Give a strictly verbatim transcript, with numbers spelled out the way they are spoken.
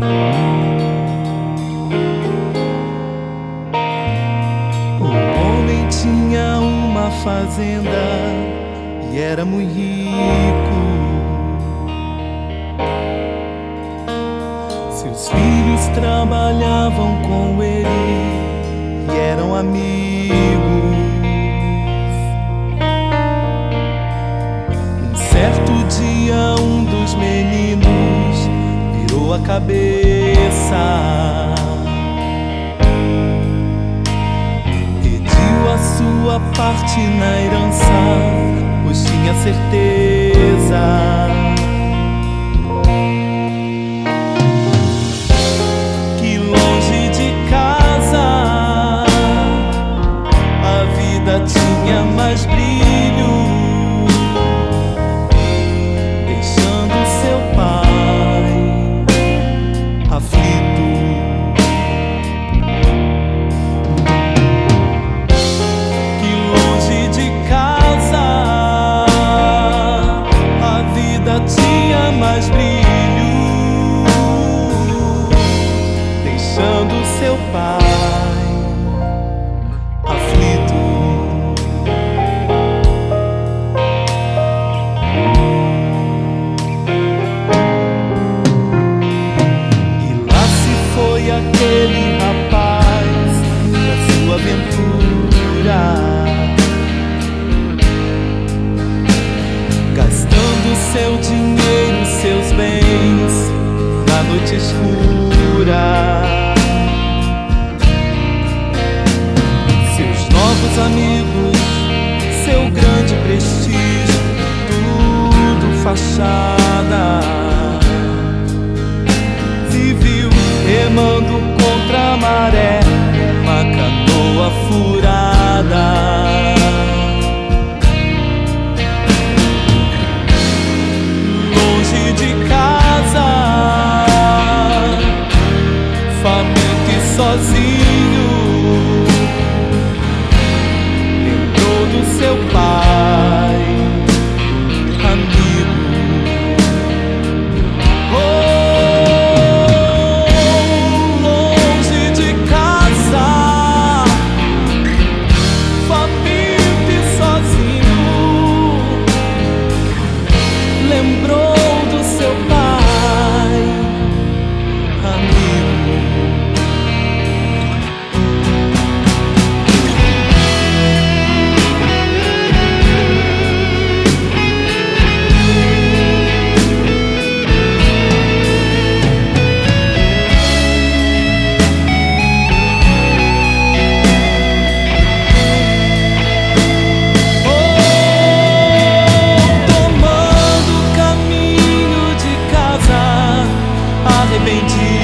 Tinha uma fazenda e era muito rico. Seus filhos trabalhavam com ele e eram amigos. Um certo dia um dos meninos virou a cabeça, sua parte na herança, pois tinha certeza que longe de casa a vida tinha mais brilho, deixando seu pai aflito. Tinha mais brilho, deixando seu pai aflito. E lá se foi aquele rapaz da sua aventura, seu dinheiro, seus bens na noite escura. Seus novos amigos, seu grande prestígio, tudo fachada. Se viu remando contra a maré, uma canoa furada. De casa, faminto e sozinho, lembrou do seu pai amigo. Oh, longe de casa, faminto e sozinho, lembrou seu pai amigo. Arrependido,